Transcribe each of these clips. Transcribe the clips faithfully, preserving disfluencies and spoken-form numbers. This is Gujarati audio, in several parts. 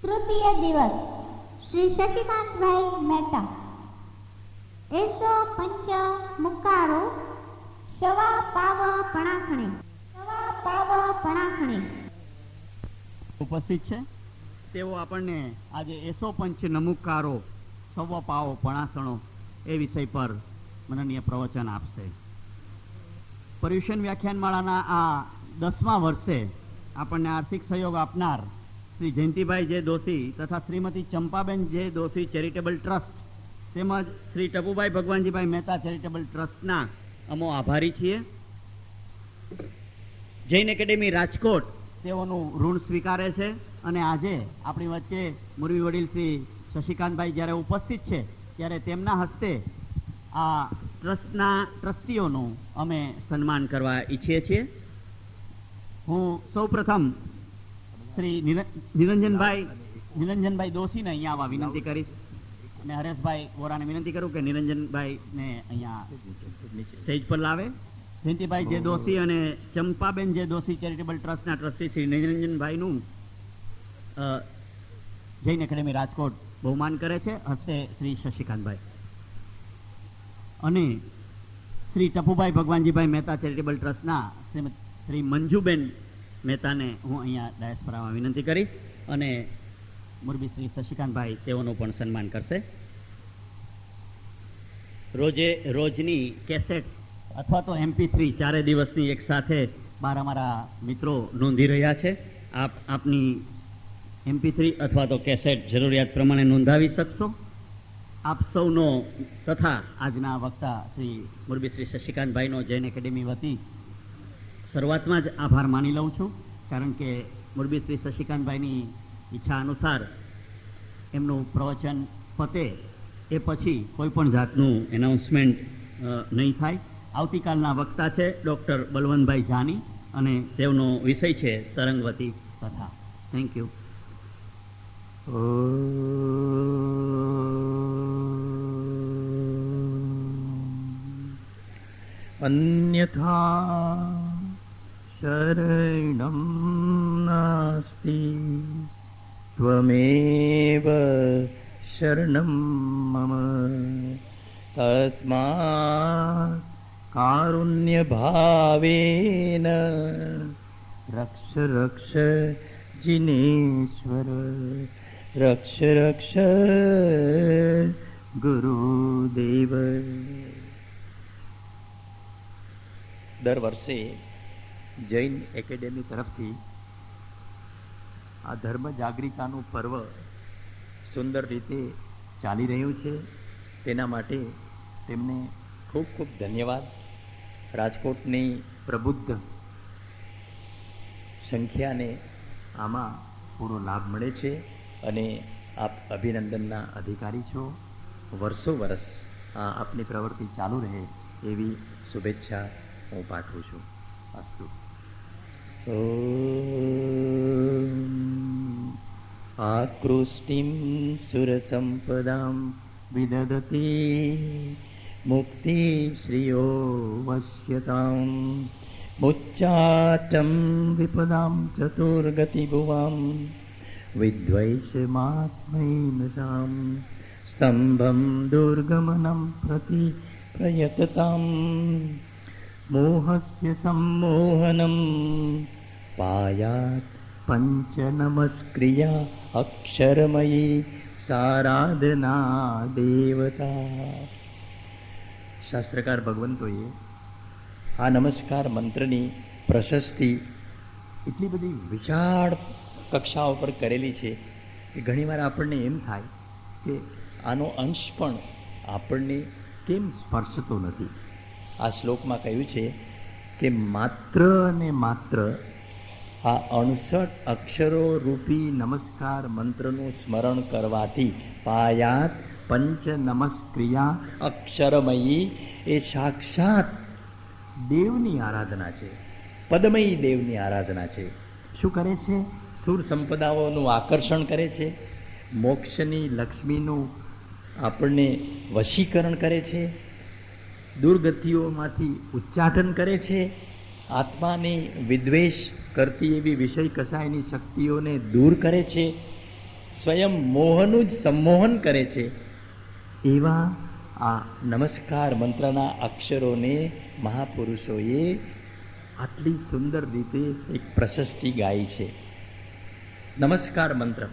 તૃતીય દિવસ શ્રી શશિકાંતભાઈ મહેતા. એસો પંચ મુકારો સવા પાવ પણાખણે સવા પાવ પણાખણે ઉપસ્થિત છે. તેઓ આપણને આજે એસો પંચ નમુકારો સવા પાવ પણાસણો એ વિષય પર મનનીય પ્રવચન આપશે. પર્યુષણ વ્યાખ્યાનમાળાના આ દસમા વર્ષે આપણને આર્થિક સહયોગ આપનાર શ્રી જયંતિભાઈ જે દોશી તથા Shrimati Champaben J Doshi charitable trust તેમજ શ્રી ટપુભાઈ ભગવાનજીભાઈ મહેતા ચેરિટેબલ ટ્રસ્ટના અમો આભારી છીએ. જૈન એકેડેમી રાજકોટ તેઓનું ઋણ સ્વીકારે છે અને આજે આપણી વચ્ચે મુરબી વડીલ શ્રી શશિકાંતભાઈ જ્યારે ઉપસ્થિત છે ત્યારે તેમના હસ્તે આ ટ્રસ્ટના ટ્રસ્ટીઓનું અમે સન્માન કરવા ઈચ્છીએ છીએ. હું સૌ પ્રથમ શ્રી નિરંજનભાઈ નિરંજનભાઈ દોશીને અહીંયા આવવા વિનંતી કરીશ અને હરેશભાઈ વોરાને વિનંતી કરું કે નિરંજનભાઈને અહીંયા સ્ટેજ પર લાવે. જયંતિભાઈ જે દોશી અને ચંપાબેન જે દોશી ચેરિટેબલ ટ્રસ્ટના ટ્રસ્ટી શ્રી નિરંજનભાઈનું જૈન એકેડેમી રાજકોટ બહુમાન કરે છે. હસ્તે શ્રી શશિકાંતભાઈ અને શ્રી ટપુભાઈ ભગવાનજીભાઈ મહેતા ચેરિટેબલ ટ્રસ્ટના શ્રીમતી શ્રી મંજુબેન મહેતાને હું અહીંયા ડાયસ પર આવવા વિનંતી કરીશ અને મુરબી શ્રી શશિકાંતભાઈ તેઓનું પણ સન્માન કરશે. રોજે રોજની કેસેટ અથવા તો એમપી થ્રી ચારે દિવસની એક સાથે બાર અમારા મિત્રો નોંધી રહ્યા છે. આપ આપની એમપી થ્રી અથવા તો કેસેટ જરૂરિયાત પ્રમાણે નોંધાવી શકશો. આપ સૌનો તથા આજના વક્તા શ્રી મુરબી શ્રી શશિકાંતભાઈનો જૈન એકેડેમી વતી શરૂઆતમાં જ આભાર માની લઉં છું, કારણ કે મુરબી શ્રી શશિકાંતભાઈની ઈચ્છા અનુસાર એમનું પ્રવચન પતે એ પછી કોઈ પણ જાતનું એનાઉન્સમેન્ટ નહીં થાય. આવતીકાલના વક્તા છે ડૉક્ટર બલવંતભાઈ જાની અને તેમનો વિષય છે તરંગવતી કથા. Thank you. અન્યથા શરણં નાસ્તિ ત્વમેવ શરણં મમ તસ્માत् કારુણ્ય ભાવેન રક્ષ રક્ષ જિનેશ્વર રક્ષ રક્ષ ગુરુદેવ. દર વર્ષે જૈન એકેડેમી તરફથી આ ધર્મ જાગૃતિનું પર્વ સુંદર રીતે ચાલી રહ્યું છે. તેના માટે તેમને ખૂબ ખૂબ ધન્યવાદ. રાજકોટની પ્રબુદ્ધ સંખ્યાને આમાં પૂરો લાભ મળે છે અને આપ અભિનંદનના અધિકારી છો. વર્ષો વર્ષ આ આપની પ્રવૃત્તિ ચાલુ રહે એવી શુભેચ્છા હું પાઠવું છું. અસ્તુ. આકૃષ્ટિમ સુરસંપદામ વિદદતી મુક્તિ શ્રીયો વશ્યતામ મુચ્ચાટમ વિપદામ ચતુર્ગતિ ભુવામ વિદ્વૈષમાત્મૈનસામ સ્તંભમ દુર્ગમનમ પ્રતિ પ્રયતતામ મોહસ્ય સંમોહનમ પાયાત પંચ નમસ્ક્રિયા અક્ષરમયી સારાધના દેવતા. શાસ્ત્રકાર ભગવંતોએ આ નમસ્કાર મંત્રની પ્રશસ્તિ એટલી બધી વિશાળ કક્ષાઓ પર કરેલી છે કે ઘણીવાર આપણને એમ થાય કે આનો અંશ પણ આપણને કેમ સ્પર્શતો નથી. આ શ્લોકમાં કહ્યું છે કે માત્ર ને માત્ર આ અણસઠ અક્ષરો રૂપી નમસ્કાર મંત્રનું સ્મરણ કરવાથી પાયાત પંચ નમસ્ક્રિયા અક્ષરમયી એ સાક્ષાત દેવની આરાધના છે, પદમયી દેવની આરાધના છે. શું કરે છે? સુર સંપદાઓનું આકર્ષણ કરે છે, મોક્ષની લક્ષ્મીનું આપણને વશીકરણ કરે છે, દુર્ગતિઓમાંથી ઉચ્ચાટન કરે છે, આત્માની વિદ્વેષ કરતી એવી વિષય કસાયની શક્તિઓને દૂર કરે છે સ્વયં મોહનું જ સંમોહન કરે છે, એવા આ નમસ્કાર મંત્રના અક્ષરોને મહાપુરુષોએ આટલી સુંદર રીતે એક પ્રશસ્તિ ગાઈ છે. નમસ્કાર મંત્ર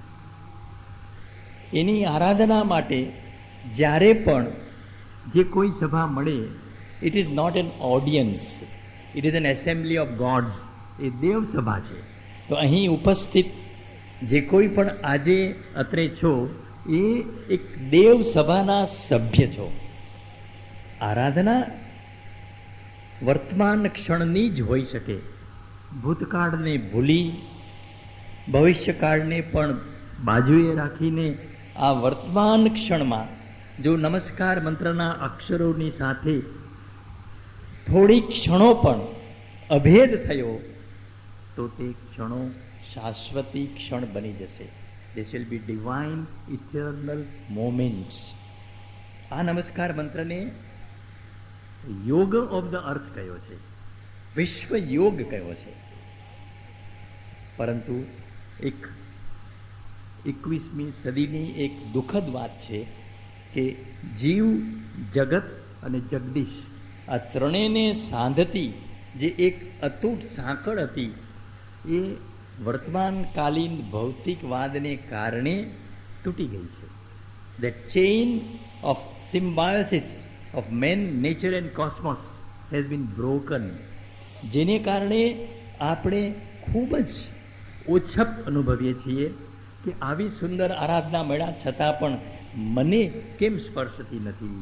એની આરાધના માટે જ્યારે પણ જે કોઈ સભા મળે, it is not an audience, it is an assembly of gods. એ દેવ સભા છે. તો અહીં ઉપસ્થિત જે કોઈ પણ આજે અત્રે છો એ એક દેવ સભાના સભ્ય છો. આરાધના વર્તમાન ક્ષણની જ હોઈ શકે. ભૂતકાળને ભૂલી ભવિષ્યકાળને પણ બાજુએ રાખીને આ વર્તમાન ક્ષણમાં જો નમસ્કાર મંત્રના અક્ષરોની સાથે થોડી ક્ષણો પણ અભેદ થયો તો તે ક્ષણો શાશ્વતી ક્ષણ બની જશે. This will be divine eternal moments. આ નમસ્કાર મંત્રને યોગ ઓફ ધ અર્થ કયો છે, વિશ્વ યોગ કયો છે. પરંતુ એક એકવીસમી સદીની એક દુઃખદ વાત છે કે જીવ, જગત અને જગદીશ આ ત્રણેયને સાંધતી જે એક અતૂટ સાંકળ હતી એ વર્તમાનકાલીન ભૌતિકવાદને કારણે તૂટી ગઈ છે. That chain of symbiosis of man, nature and cosmos has been broken. જેને કારણે આપણે ખૂબ જ ઓછપ અનુભવીએ છીએ કે આવી સુંદર આરાધના મળ્યા છતાં પણ મને કેમ સ્પર્શતી નથી.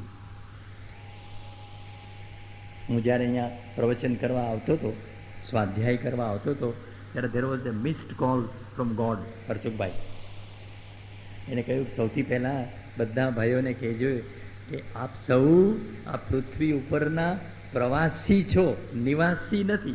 હું જ્યારે અહીંયા પ્રવચન કરવા આવતો હતો, સ્વાધ્યાય કરવા આવતો હતો, ત્યારે there was a missed call from God. Harshubhai એને કહ્યું સૌથી પહેલાં બધા ભાઈઓને કહેજો કે આપ સૌ આ પૃથ્વી ઉપરના પ્રવાસી છો, નિવાસી નથી.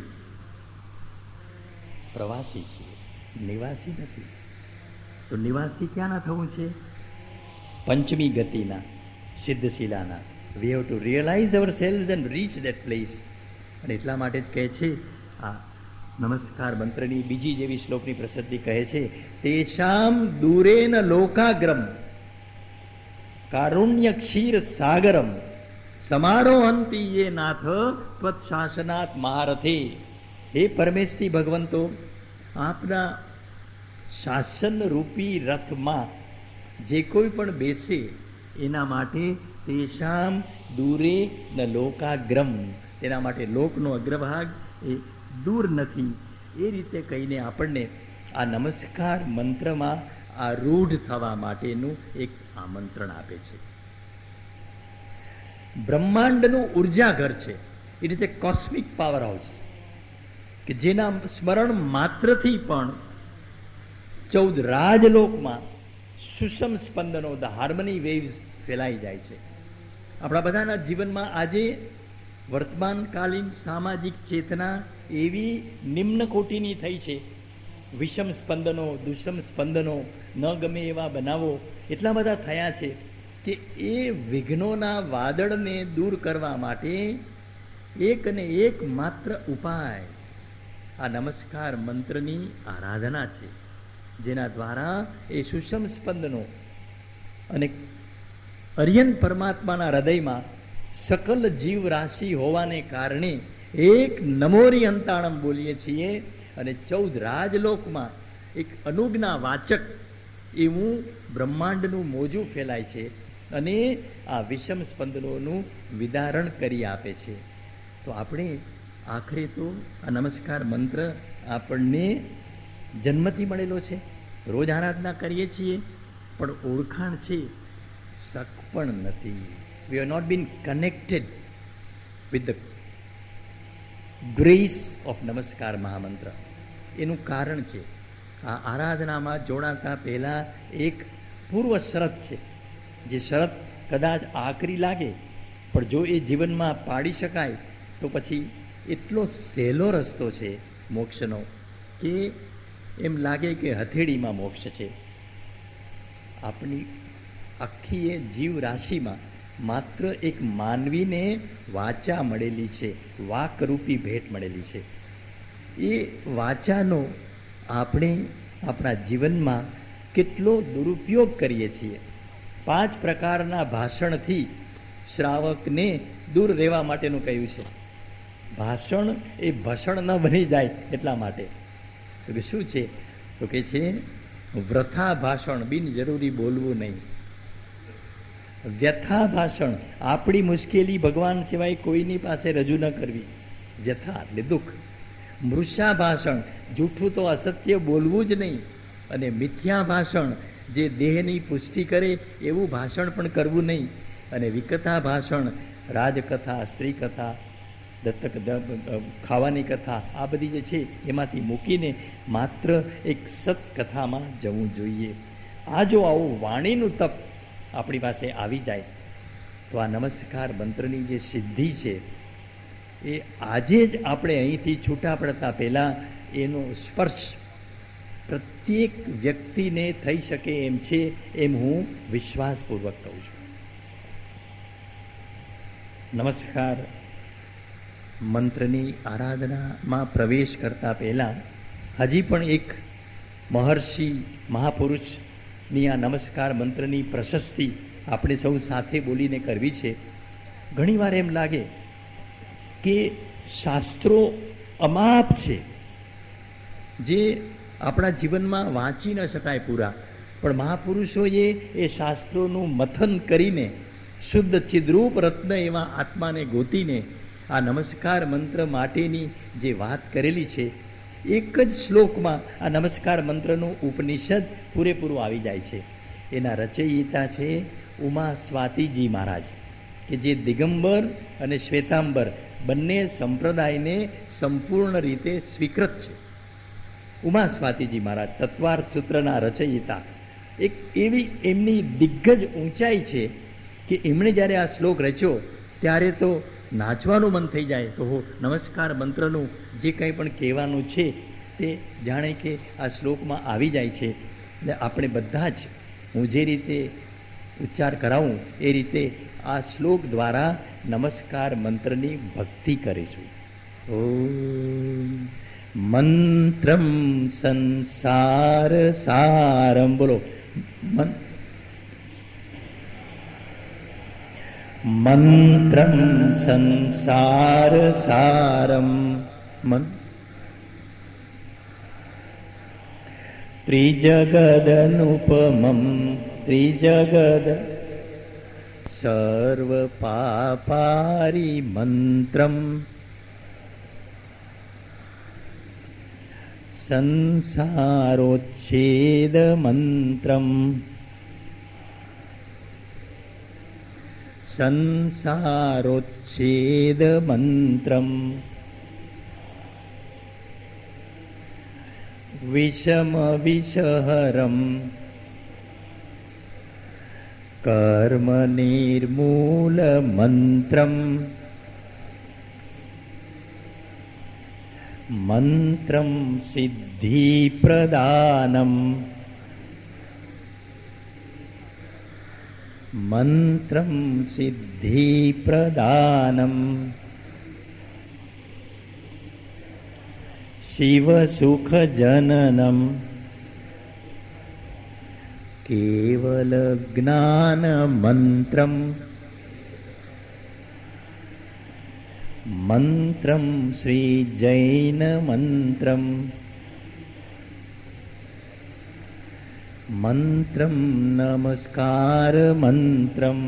પ્રવાસી છીએ, નિવાસી નથી. તો નિવાસી ક્યાંના થવું છે? પંચમી ગતિના, સિદ્ધશિલાના. We have to realize ourselves and reach that place. અને એટલા માટે જ કહે છે આ નમસ્કાર મંત્રની બીજી જેવી શ્લોકની પ્રસિદ્ધિ કહે છે, તેષામ દૂરેન લોકાગ્રમ કારુણ્ય ક્ષીર સાગરમ સમારોહંતિ યે નાથ ત્વત શાસનાત મહારથે. હે પરમેષ્ઠી ભગવંતો, આપના શાસન રૂપી રથમાં જે કોઈ પણ બેસે એના માટે તેષામ દૂરે ન લોકાગ્રમ, તેના માટે લોકનો અગ્રભાગ એ દૂર નથી. એ રીતે કહીને આપણને આ નમસ્કાર મંત્રમાં આ રૂઢ થવા માટેનું એક આમંત્રણ આપે છે. બ્રહ્માંડનું ઉર્જા ઘર છે. એ રીતે કોસ્મિક પાવર હાઉસ કે જેના સ્મરણ માત્રથી પણ ચૌદ રાજલોકમાં સુષમ સ્પંદનો, ધ હાર્મની વેવ્સ ફેલાઈ જાય છે. આપણા બધાના જીવનમાં આજે વર્તમાનકાલીન સામાજિક ચેતના એવી નિમ્ન કોટીની થઈ છે. વિષમ સ્પંદનો, દુષમ સ્પંદનો, ન ગમે એવા બનાવો એટલા બધા થયા છે કે એ વિઘ્નોના વાદળને દૂર કરવા માટે એક ને એક માત્ર ઉપાય આ નમસ્કાર મંત્રની આરાધના છે, જેના દ્વારા એ સુષમ સ્પંદનો અને અર્યન પરમાત્માના હૃદયમાં સકલ જીવ રાશિ હોવાને કારણે એક નમોરી અંતાણમ બોલીએ છીએ અને ચૌદ રાજલોકમાં એક અનુજ્ઞા વાચક એવું બ્રહ્માંડનું મોજું ફેલાય છે અને આ વિષમ સ્પંદનોનું વિદારણ કરી આપે છે. તો આપણે આખરે તો આ નમસ્કાર મંત્ર આપણને જન્મથી મળેલો છે, રોજ આરાધના કરીએ છીએ, પણ ઓળખાણ છે શક પણ નથી. We have not been connected with the grace of નમસ્કાર મહામંત્ર. એનું કારણ છે આ આરાધનામાં જોડાતા પહેલા એક પૂર્વ શરત છે, જે શરત કદાચ આકરી લાગે પણ જો એ જીવનમાં પાડી શકાય તો પછી એટલો સહેલો રસ્તો છે મોક્ષનો કે એમ લાગે કે હથેળીમાં મોક્ષ છે. આપણી આખી એ જીવ રાશિમાં માત્ર એક માનવીને વાચા મળેલી છે, વાકરૂપી ભેટ મળેલી છે. એ વાચાનો આપણે આપણા જીવનમાં કેટલો દુરુપયોગ કરીએ છીએ. પાંચ પ્રકારના ભાષણથી શ્રાવકને દૂર રહેવા માટેનું કહ્યું છે. ભાષણ એ ભસણ ન બની જાય એટલા માટે. તો કે શું છે? તો કે છે વ્રથા ભાષણ, બિનજરૂરી બોલવું નહીં. વ્યથા ભાષણ, આપણી મુશ્કેલી ભગવાન સિવાય કોઈની પાસે રજૂ ન કરવી. વ્યથા એટલે દુઃખ. મૃષા ભાષણ, જૂઠું તો અસત્ય બોલવું જ નહીં. અને મિથ્યા ભાષણ, જે દેહની પુષ્ટિ કરે એવું ભાષણ પણ કરવું નહીં. અને વિકથા ભાષણ, રાજકથા, સ્ત્રી કથા, દત્તક ખાવાની કથા, આ બધી જે છે એમાંથી મૂકીને માત્ર એક સત્કથામાં જવું જોઈએ. આ જો આવું વાણીનું તપ આપણી પાસે આવી જાય તો આ નમસ્કાર મંત્રની જે સિદ્ધિ છે એ આજે જ આપણે અહીંથી છૂટા પડતા પહેલાં એનો સ્પર્શ પ્રત્યેક વ્યક્તિને થઈ શકે એમ છે, એમ હું વિશ્વાસપૂર્વક કહું છું. નમસ્કાર મંત્રની આરાધનામાં પ્રવેશ કરતા પહેલાં હજી પણ એક મહર્ષિ મહાપુરુષની આ નમસ્કાર મંત્રની પ્રશસ્તિ આપણે સૌ સાથે બોલીને કરવી છે. ઘણીવાર એમ લાગે કે શાસ્ત્રો અમાપ છે, જે આપણા જીવનમાં વાંચી ન શકાય પૂરા, પણ મહાપુરુષોએ એ શાસ્ત્રોનું મથન કરીને શુદ્ધ ચિદ્રૂપ રત્ન એવા આત્માને ગોતીને આ નમસ્કાર મંત્ર માટેની જે વાત કરેલી છે, એક જ શ્લોકમાં આ નમસ્કાર મંત્રનું ઉપનિષદ પૂરેપૂરું આવી જાય છે. એના રચયિતા છે ઉમા સ્વાતિજી મહારાજ, કે જે દિગંબર અને શ્વેતાંબર બંને સંપ્રદાયને સંપૂર્ણ રીતે સ્વીકૃત છે. ઉમા સ્વાતિજી મહારાજ તત્વાર સૂત્રના રચયિતા, એક એવી એમની દિગ્ગજ ઊંચાઈ છે કે એમણે જ્યારે આ શ્લોક રચ્યો ત્યારે તો નાચવાનું મન થઈ જાય. તો નમસ્કાર મંત્રનું જે કંઈ પણ કહેવાનું છે તે જાણે કે આ શ્લોકમાં આવી જાય છે. એટલે આપણે બધા જ હું જે રીતે ઉચ્ચાર કરાવું એ રીતે આ શ્લોક દ્વારા નમસ્કાર મંત્રની ભક્તિ કરીશું. ઓમ મંત્રમ સંસાર સારમ, બોલો. મંત્રમ સંસાર સારમ, ત્રિજગદનુપમમ, ત્રિજગદ સર્વ પાપારી મંત્રમ, સંસારોચ્છેદ મંત્રમ, સંસારોચ્છેદ મંત્રમ, વિષમ વિષહરમ, કર્મ નિર્મૂલ મંત્રમ, મંત્રમ સિદ્ધિ પ્રદાનમ, મંત્રમ સિદ્ધિ પ્રદાનમ, શિવ સુખ જનનમ, કેવલ જ્ઞાન મંત્રમ, મંત્રમ શ્રી જૈન મંત્રમ, મંત્રમ નમસ્કાર મંત્રમ,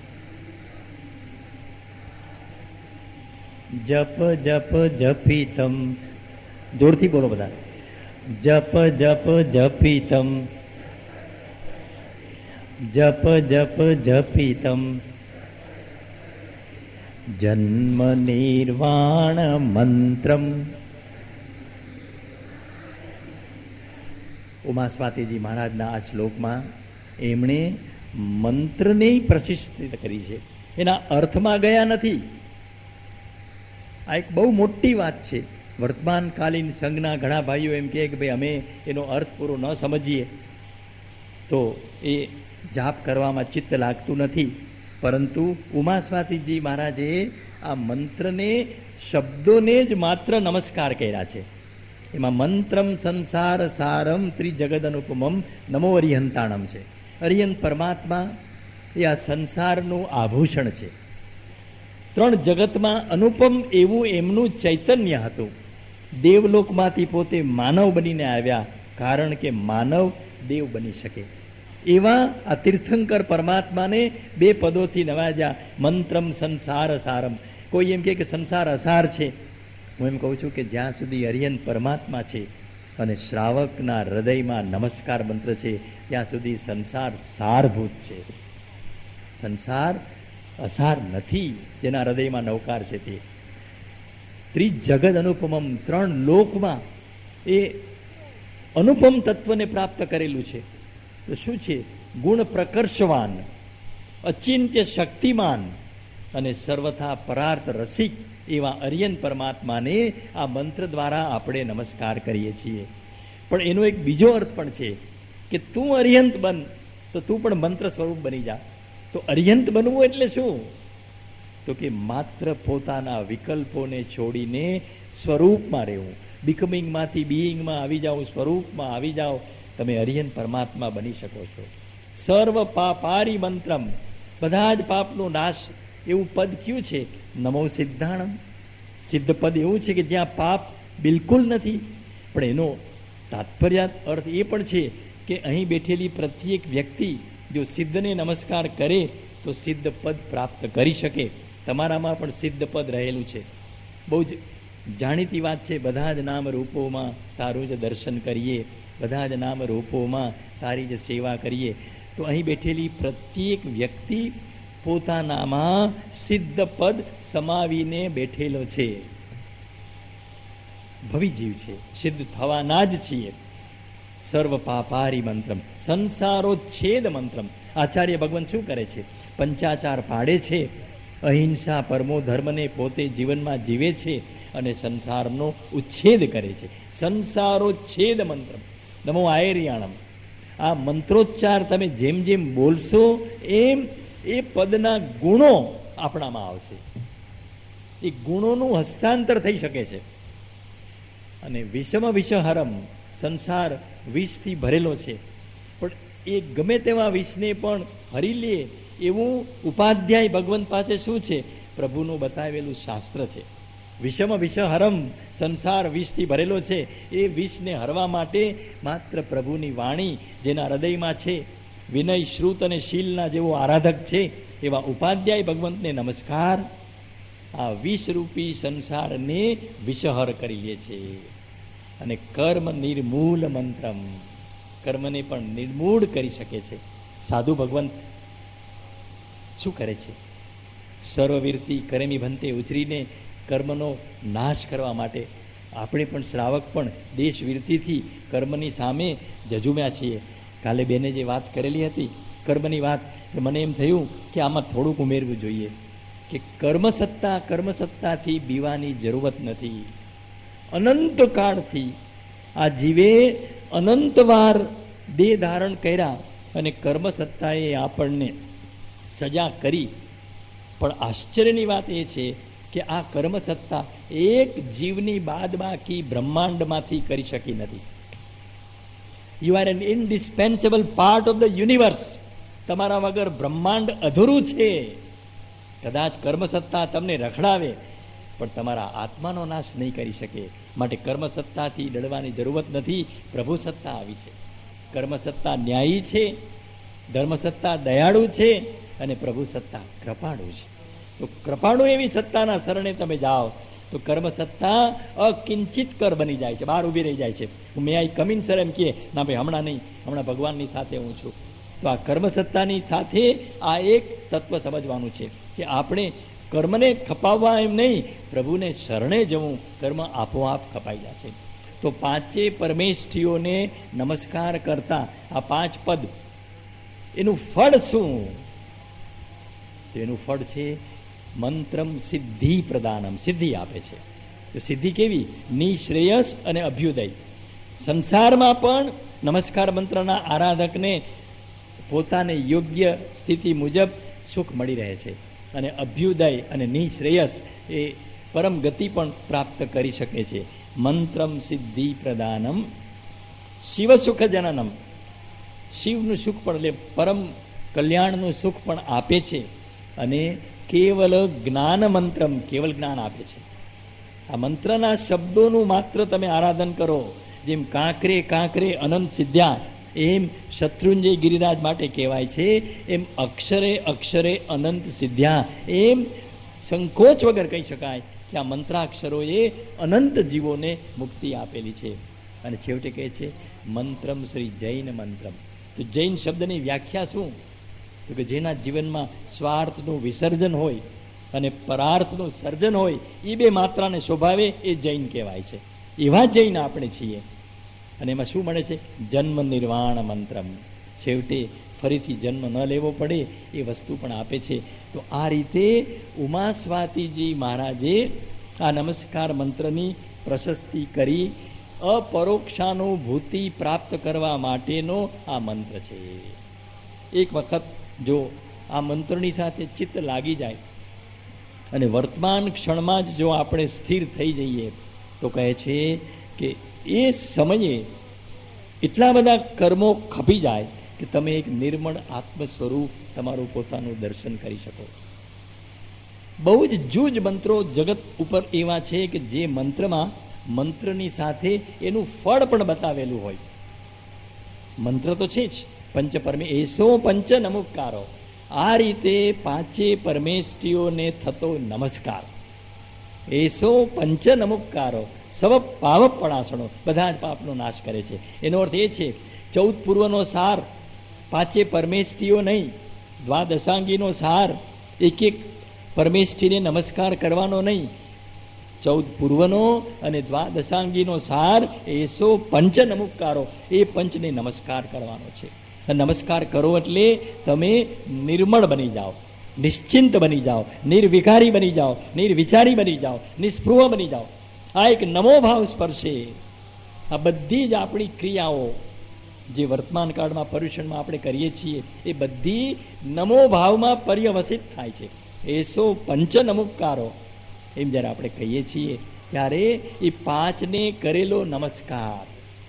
જપ જપ જપિતમ, જોરથી બોલો બધા. જપ જપ જપિતમ, જપ જપ જપિતમ, જન્મ નિર્વાણ મંત્રમ. ઉમા સ્વાતિજી મહારાજના આ શ્લોકમાં એમણે મંત્રને પ્રશિષ્ટિત કરી છે, એના અર્થમાં ગયા નથી. આ એક બહુ મોટી વાત છે. વર્તમાનકાલીન સંઘના ઘણા ભાઈઓ એમ કહે કે ભાઈ અમે એનો અર્થ પૂરો ન સમજીએ તો એ જાપ કરવામાં ચિત્ત લાગતું નથી. પરંતુ ઉમા સ્વાતિજી મહારાજે આ મંત્રને શબ્દોને જ માત્ર નમસ્કાર કર્યા છે. એમાં મંત્રમ સંસાર સારમ ત્રિજગદ અનુપમમ નમો અરિહંતાણમ છે. અરિહંત પરમાત્મા એ આ સંસારનું આભૂષણ છે. ત્રણ જગતમાં અનુપમ એવું એમનું ચૈતન્ય હતું. દેવલોકમાંથી પોતે માનવ બનીને આવ્યા, કારણ કે માનવ દેવ બની શકે. એવા આ તીર્થંકર પરમાત્માને બે પદોથી નવાજ્યા. મંત્રમ સંસાર સારમ. કોઈ એમ કે સંસાર અસાર છે. હું એમ કહું છું કે જ્યાં સુધી અરિહંત પરમાત્મા છે અને શ્રાવકના હૃદયમાં નમસ્કાર મંત્ર છે, ત્યાં સુધી સંસાર સારભૂત છે. સંસાર અસાર નથી, જેના હૃદયમાં નવકાર છે તે. ત્રિજગદ અનુપમમ, ત્રણ લોકમાં એ અનુપમ તત્વને પ્રાપ્ત કરેલું છે. તો શું છે? ગુણ પ્રકર્ષવાન, અચિંત્ય શક્તિમાન અને સર્વથા પરાર્થ રસિક એવા અરિહંત પરમાત્માને આ મંત્ર દ્વારા આપણે નમસ્કાર કરીએ છીએ. પણ એનો એક બીજો અર્થ પણ છે કે તું અરિહંત બન તો તું પણ મંત્ર સ્વરૂપ બની જા. તો અરિહંત બનવું એટલે શું? તો કે માત્ર પોતાના વિકલ્પોને છોડીને સ્વરૂપમાં રહેવું. બિકમિંગમાંથી બીઈંગમાં આવી જાઓ, સ્વરૂપમાં આવી જાઓ, તમે અરિહંત પરમાત્મા બની શકો છો. સર્વ પાપારી મંત્રમ, બધા જ પાપનો નાશ એવું પદ કયું છે? નમો સિદ્ધાણમ. સિદ્ધ પદ એવું છે કે જ્યાં પાપ બિલકુલ નથી. પણ એનો તાત્પર્ય અર્થ એ પણ છે કે અહીં બેઠેલી પ્રત્યેક વ્યક્તિ જો સિદ્ધને નમસ્કાર કરે તો સિદ્ધ પદ પ્રાપ્ત કરી શકે. તમારામાં પણ સિદ્ધ પદ રહેલું છે. બહુ જ જાણીતી વાત છે. બધા જ નામ રૂપોમાં તારું જ દર્શન કરીએ, બધા જ નામ રૂપોમાં તારી જ સેવા કરીએ. તો અહીં બેઠેલી પ્રત્યેક વ્યક્તિ પોતાનામાં સિદ્ધ પદ સમાવીને બેઠેલો છે. ભવિજીવ છે, સિદ્ધ થવાના જ છીએ. સર્વ પાપારી મંત્રમ, સંસારોચ્છેદ મંત્રમ. આચાર્ય ભગવાન શું કરે છે? પંચાચાર પાડે છે. અહિંસા પરમો ધર્મને પોતે જીવનમાં જીવે છે અને સંસારનો ઉચ્છેદ કરે છે. સંસારોચ્છેદ મંત્રમ નમો આયર્યાણમ. આ મંત્રોચ્ચાર તમે જેમ જેમ બોલશો એમ એ પદના ગુણો આપણામાં આવશે. એ ગુણોનું હસ્તાંતર થઈ શકે છે. અને વિષમ વિષહરમ, સંસાર વિષથી ભરેલો છે, પણ એ ગમે તેવા વિષને પણ હરી લે એવું ઉપાધ્યાય ભગવંત પાસે શું છે? પ્રભુનું બતાવેલું શાસ્ત્ર છે. વિષમ વિષહરમ, સંસાર વિષથી ભરેલો છે. એ વિષને હરવા માટે માત્ર પ્રભુની વાણી જેના હૃદયમાં છે, વિનય શ્રુત અને શીલના જેવો આરાધક છે એવા ઉપાધ્યાય ભગવંતને નમસ્કાર. આ વિષરૂપી સંસારને વિષહર કરી લે છે. અને કર્મ નિર્મૂલ મંત્રમ, કર્મને પણ નિર્મૂળ કરી શકે છે. સાધુ ભગવંત શું કરે છે? સર્વવીરતી કરમી ભંતે ઉચરીને કર્મનો નાશ કરવા માટે આપણે પણ શ્રાવક પણ દેશવીરતીથી કર્મની સામે જજુમ્યા છીએ. કાલે બેને જે વાત કરેલી હતી કર્મની વાત, મને એમ થયું કે આમાં થોડુંક ઉમેરવું જોઈએ કે કર્મસત્તા કર્મસત્તાથી બીવાની જરૂરત નથી. અનંત કાળથી આ જીવે અનંતવાર દેહ ધારણ કર્યા અને કર્મસત્તાએ આપણને સજા કરી. પણ આશ્ચર્યની વાત એ છે કે આ કર્મસત્તા એક જીવની બાદ બાકી બ્રહ્માંડમાંથી કરી શકી નથી. You are an indispensable part of the universe. તમારા વગર બ્રહ્માંડ અધૂરું છે. કદાચ કર્મસત્તા તમને રખડાવે પણ તમારા આત્માનો નાશ નહીં કરી શકે. માટે કર્મસત્તાથી ડરવાની જરૂરત નથી. પ્રભુ સત્તા આવી છે. કર્મસત્તા ન્યાયી છે, ધર્મસત્તા દયાળુ છે અને પ્રભુ સત્તા કૃપાળુ છે. તો કૃપાળુ એવી સત્તાના શરણે તમે જાઓ તો કર્મસત્તા અકિંચિત કર બની જાય છે, બહાર ઊભી રહી જાય છે. મે આઈ કમિન સર એમ કે ના ભાઈ હમણાં નહીં, હમણાં ભગવાનની સાથે હું છું. તો આ કર્મસત્તાની સાથે આ એક તત્વ સમજવાનું છે કે આપણે કર્મને ખપાવવા એમ નહીં, પ્રભુને શરણે જવું, કર્મ આપોઆપ ખપાઈ જશે. તો પાંચે પરમેષ્ઠીઓને નમસ્કાર કરતા આ પાંચ પદ, એનું ફળ શું? તો એનું ફળ છે મંત્રમ સિદ્ધિ પ્રદાનમ, સિદ્ધિ આપે છે. તો સિદ્ધિ કેવી? નિશ્રેયસ અને અભ્યુદય. સંસારમાં પણ નમસ્કાર મંત્રના આરાધકને પોતાને યોગ્ય સ્થિતિ મુજબ સુખ મળી રહે છે અને અભ્યુદય અને નિશ્રેયસ એ પરમ ગતિ પણ પ્રાપ્ત કરી શકે છે. મંત્રમ સિદ્ધિ પ્રદાનમ શિવ સુખ જનનમ. શિવનું સુખ પણ એટલે પરમ કલ્યાણનું સુખ પણ આપે છે. અને કેવલ જ્ઞાન મંત્રમ, કેવલ જ્ઞાન આપે છે. આ મંત્રના શબ્દોનું માત્ર તમે આરાધન કરો, જેમ કાંકરે કાંકરે અનંત સિદ્ધ્યા, એમ શત્રુંજય ગિરિરાજ માટે કહેવાય છે, એમ અક્ષરે અક્ષરે અનંત સિદ્ધ્યા, એમ સંકોચ વગર કહી શકાય કે આ મંત્રાક્ષરોએ અનંત જીવોને મુક્તિ આપેલી છે. અને છેવટે કહે છે મંત્રમ શ્રી જૈન મંત્રમ. તો જૈન શબ્દની વ્યાખ્યા શું? તો કે જેના જીવનમાં સ્વાર્થનું વિસર્જન હોય અને પરાર્થનું સર્જન હોય, એ બે માત્રાને શોભાવે એ જૈન કહેવાય છે. એવા જૈન આપણે છીએ. અને એમાં શું મળે છે? જન્મ નિર્વાણ મંત્રમ. છેવટે ફરીથી જન્મ ન લેવો પડે એ વસ્તુ પણ આપે છે. તો આ રીતે ઉમા સ્વાતિજી મહારાજે આ નમસ્કાર મંત્રની પ્રશસ્તિ કરી. અપરોક્ષાનુભૂતિ પ્રાપ્ત કરવા માટેનો આ મંત્ર છે. એક વખત જો આ મંત્રની સાથે ચિત્ત લાગી જાય અને વર્તમાન ક્ષણમાં જ જો આપણે સ્થિર થઈ જઈએ તો કહે છે કે એ સમયે એટલા બધા કર્મો ખપી જાય કે તમે એક નિર્મળ આત્મ સ્વરૂપ તમારું પોતાનું દર્શન કરી શકો. બહુ જ જૂજ મંત્રો જગત ઉપર એવા છે કે જે મંત્રમાં મંત્રની સાથે એનું ફળ પણ બતાવેલું હોય. મંત્ર તો છે જ, પંચ પરમે એસો પંચ નમુકારો. આ રીતે પાંચે પરમેષ્ટિઓને થતો નમસ્કાર. એસો પંચ નમુકારો સવ પાવપ પણાસણો, બધા જ પાપનો નાશ કરે છે. એનો અર્થ એ છે ચૌદ પૂર્વનો સાર, પાંચે પરમેષ્ટિઓ નહીં, દ્વાદશાંગીનો સાર, એક એક પરમેષ્ટિને નમસ્કાર કરવાનો નહીં, ચૌદ પૂર્વનો અને દ્વાદશાંગીનો સાર એસો પંચ નમુકારો, એ પંચને નમસ્કાર કરવાનો છે. નમસ્કાર કરો એટલે તમે નિર્મળ બની જાઓ, નિશ્ચિંત બની જાઓ, નિર્વિકારી બની જાઓ, નિર્વિચારી બની જાઓ, નિસ્પૃહ બની જાઓ. આ એક નમો ભાવ સ્પર્શે આ બધી જ આપણી ક્રિયાઓ જે વર્તમાન કાળમાં પર્યુષણમાં આપણે કરીએ છીએ એ બધી નમો ભાવમાં પર્યવસિત થાય છે. એસો પંચ નમુકારો એમ જ્યારે આપણે કહીએ છીએ ત્યારે એ પાંચને કરેલો નમસ્કાર,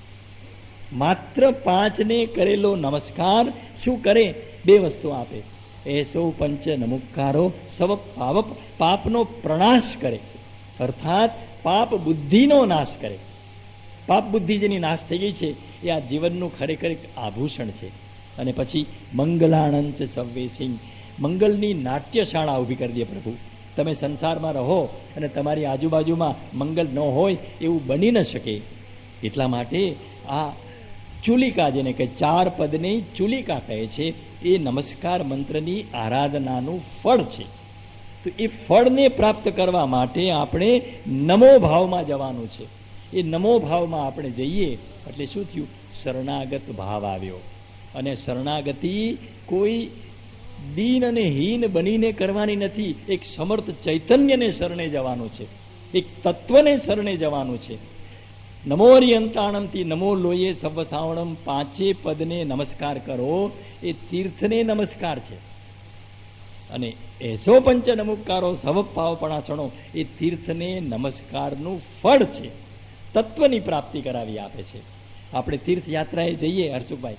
માત્ર પાંચને કરેલો નમસ્કાર શું કરે? બે વસ્તુ આપે. એસો પંચ નમુકારો સવ પાવપ, પાપનો પ્રણાશ કરે, અર્થાત પાપ બુદ્ધિનો નાશ કરે. પાપ બુદ્ધિ જેની નાશ થઈ ગઈ છે એ આ જીવનનું ખરેખર આભૂષણ છે. અને પછી મંગલાનંચ સવ્વેસિંહ, મંગલની નાટ્યશાળા ઊભી કરી દે પ્રભુ. તમે સંસારમાં રહો અને તમારી આજુબાજુમાં મંગલ ન હોય એવું બની ન શકે. એટલા માટે આ ચુલિકા, જેને કે ચાર પદની ચુલિકા કહે છે, એ નમસ્કાર મંત્રની આરાધનાનું ફળ છે. તો એ ફળને પ્રાપ્ત કરવા માટે આપણે નમો ભાવમાં જવાનું છે. એ નમો ભાવમાં આપણે જઈએ એટલે શું થયું? શરણાગત ભાવ આવ્યો. અને શરણાગતિ કોઈ દીન અને હીન બનીને કરવાની નથી. એક સમર્થ ચૈતન્યને શરણે જવાનું છે, એક તત્વને શરણે જવાનું છે. નમોરિયંતાણમથી નમો લોયે સવસાવણમ, પાંચે પદને નમસ્કાર કરો એ તીર્થને નમસ્કાર છે. અને એસો પંચ નમુકારો સવ પાવપણાસણો એ તીર્થને નમસ્કારનું ફળ છે, તત્વની પ્રાપ્તિ કરાવી આપે છે. આપણે તીર્થયાત્રાએ જઈએ હર્ષુભાઈ,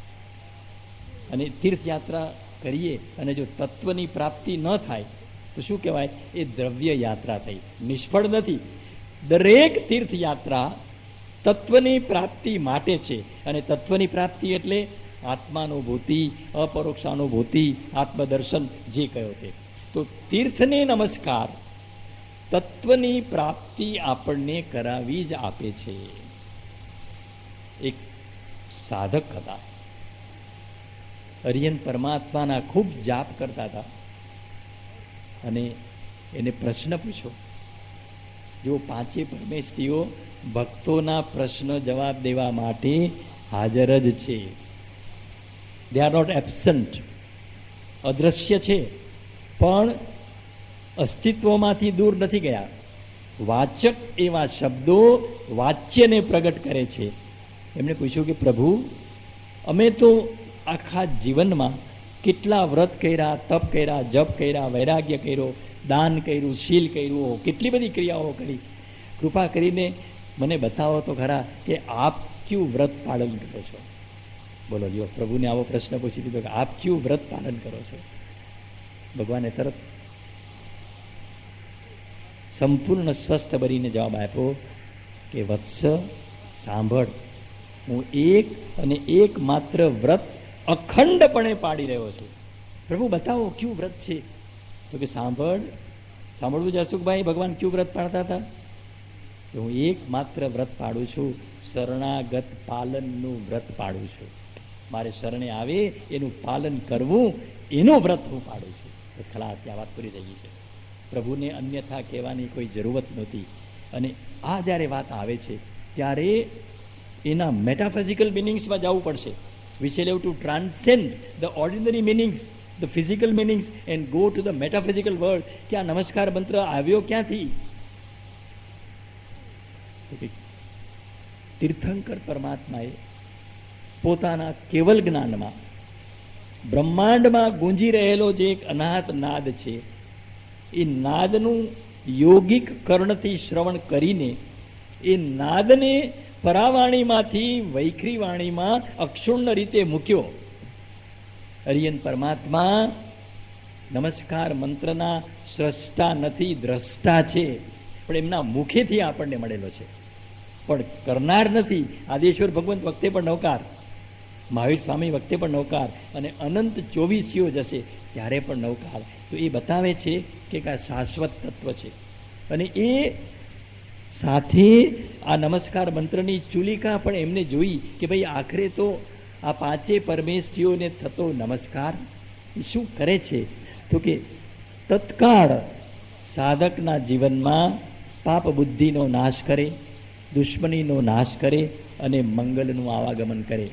અને તીર્થયાત્રા કરીએ અને જો તત્વની પ્રાપ્તિ ન થાય તો શું કહેવાય? એ દ્રવ્ય યાત્રા થઈ, નિષ્ફળ નથી. દરેક તીર્થયાત્રા તત્વની પ્રાપ્તિ માટે છે. અને તત્વની પ્રાપ્તિ એટલે આત્માનુભૂતિ, અપરોક્ષાનુભૂતિ, આત્મદર્શન, જે કહ્યો તે. તો તીર્થને નમસ્કાર તત્વની પ્રાપ્તિ આપણને કરાવી જ આપે છે. એક સાધક હતા, હરિયન પરમાત્માના ખૂબ જાપ કરતા હતા. અને એને પ્રશ્ન પૂછ્યો. જો પાંચે પરમેષ્ટિઓ ભક્તોના પ્રશ્ન જવાબ દેવા માટે હાજર જ છે. દે આર નોટ એબસન્ટ, અદ્રશ્ય છે, પણ અસ્તિત્વમાંથી દૂર નથી ગયા. વાચક એવા શબ્દો વાચ્યને પ્રગટ કરે છે. એમણે પૂછ્યું કે પ્રભુ, અમે તો આખા જીવનમાં કેટલા વ્રત કર્યા, તપ કર્યા, જપ કર્યા, વૈરાગ્ય કર્યો, દાન કર્યું, શીલ કર્યું, કેટલી બધી ક્રિયાઓ કરી. કૃપા કરીને મને બતાવો તો ખરા કે આપ ક્યું વ્રત પાલન કરો છો. બોલો લ્યો, પ્રભુને આવો પ્રશ્ન પૂછી દીધો કે આપ ક્યું વ્રત પાલન કરો છો. ભગવાને તરત સંપૂર્ણ સ્વસ્થ બનીને જવાબ આપ્યો કે વત્સ સાંભળ, હું એક અને એક માત્ર વ્રત અખંડપણે પાડી રહ્યો છું. પ્રભુ બતાવો ક્યું વ્રત છે. તો કે સાંભળ, સાંભળવું છે અશુકભાઈ, ભગવાન ક્યું વ્રત પાડતા હતા? કે હું એક માત્ર વ્રત પાડું છું, શરણાગત પાલનનું વ્રત પાડું છું. મારે શરણે આવે એનું પાલન કરવું, એનું વ્રત હું પાડું છું. બસ ખલાસ, ત્યાં વાત પૂરી થઈ ગઈ છે. પ્રભુને અન્યથા કહેવાની કોઈ જરૂરત નહોતી. અને આ જ્યારે વાત આવે છે ત્યારે એના મેટાફિઝિકલ મિનિંગ્સમાં જવું પડશે. We shall have to transcend the ordinary meanings, the physical meanings, and go to the metaphysical world. કે આ નમસ્કાર મંત્ર આવ્યો ક્યાંથી? તીર્થંકર પરમાત્માએ પોતાના કેવલ જ્ઞાનમાં બ્રહ્માંડમાં ગુંજી રહેલો જે એક અનાહત નાદ છે, એ નાદનું યોગિક કર્ણથી શ્રવણ કરીને એ નાદને પરાવાણીમાંથી વૈખરી વાણીમાં અક્ષુણ્ણ રીતે મૂક્યો. હરિયન પરમાત્મા નમસ્કાર મંત્રના સ્રષ્ટા નથી, દ્રષ્ટા છે, પણ એમના મુખેથી આપણને મળેલો છે, પણ કરનાર નથી. આદેશ્વર ભગવંત વખતે પણ નવકાર, મહાવીર સ્વામી વખતે પણ નવકાર, અને અનંત ચોવીસીઓ જશે ત્યારે પણ નવકાર. તો એ બતાવે છે કે આ શાશ્વત તત્વ છે. અને એ સાથે આ નમસ્કાર મંત્રની ચુલિકા પણ એમને જોઈ કે ભાઈ આખરે તો આ પાંચે પરમેષ્ઠીઓને થતો નમસ્કાર એ શું કરે છે? તો કે તત્કાળ સાધકના જીવનમાં પાપ બુદ્ધિનો નાશ કરે, દુશ્મનીનો નાશ કરે અને મંગલનું આવાગમન કરે.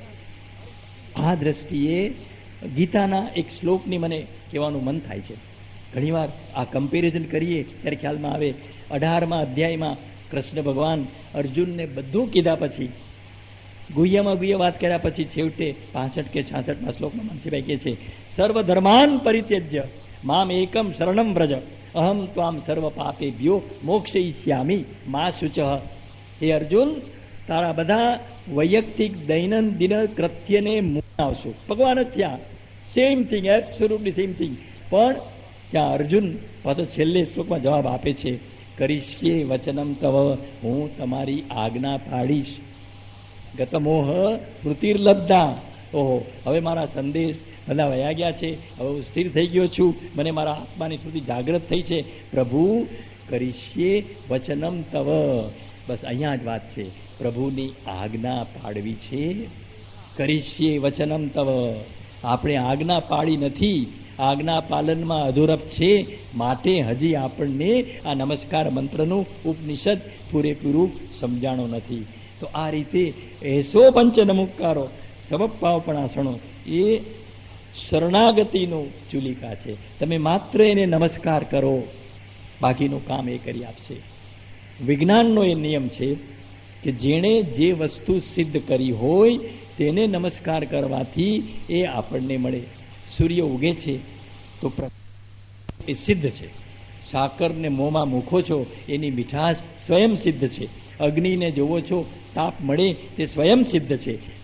આ દ્રષ્ટિએ ગીતાના એક શ્લોકની મને કહેવાનું મન થાય છે. ઘણીવાર આ કમ્પેરિઝન કરીએ ત્યારે ખ્યાલમાં આવે. અઢારમા અધ્યાયમાં કૃષ્ણ ભગવાન અર્જુનને બધું કીધા પછી, ગુહ્યામાં ગુહ્ય વાત કર્યા પછી છેવટે પાસઠ કે છાસઠમાં શ્લોકમાં મનસીભાઈ કહે છે, સર્વ ધર્માન પરિત્યજ્ય મામ એકમ શરણમ વ્રજ અહમ ત્વામ સર્વ પાપેભ્યો મોક્ષયિષ્યામિ મા શુચઃ. હે અર્જુન, તારા બધા વૈયક્તિક દૈનંદિન કૃત્યને મૂકનાવશું. ભગવાન જ ત્યાં same thing, absolutely same thing. પણ ત્યાં અર્જુન પાછો છેલ્લે શ્લોકમાં જવાબ આપે છે, કરીશ્યે વચનમ તવ, હું તમારી આજ્ઞા પાડીશ. ગતમોહ સ્મૃતિર્લબ્ધા. ઓહો, હવે મારા સંદેશ બધા વયા ગયા છે, હવે હું સ્થિર થઈ ગયો છું, મને મારા આત્માની સ્મૃતિ જાગૃત થઈ છે. પ્રભુ કરીશ્યે વચનમ તવ. બસ અહીંયા જ વાત છે, પ્રભુની આજ્ઞા પાડવી છે. કરીશ્યે વચનમ તવ. આપણે આજ્ઞા પાડી નથી, આજ્ઞા પાલનમાં અધૂરપ છે, માટે હજી આપણને આ નમસ્કાર મંત્રનું ઉપનિષદ પૂરેપૂરું સમજાણો નથી. તો આ રીતે એસો પંચ નમુકારો સબપાવપણાસણો એ શરણાગતિનું ચુલિકા છે. તમે માત્ર એને નમસ્કાર કરો, બાકીનું કામ એ કરી આપશે. વિજ્ઞાનનો એ નિયમ છે કે જેણે જે વસ્તુ સિદ્ધ કરી હોય તેને નમસ્કાર કરવાથી એ આપણને મળે. સૂર્ય ઉગે છે તો એ સિદ્ધ છે. સાકરને મોંમાં મૂકો છો, એની મીઠાશ સ્વયં સિદ્ધ છે. અગ્નિને જોવો છો, તાપ મળે તે સ્વયં સિદ્ધ છે.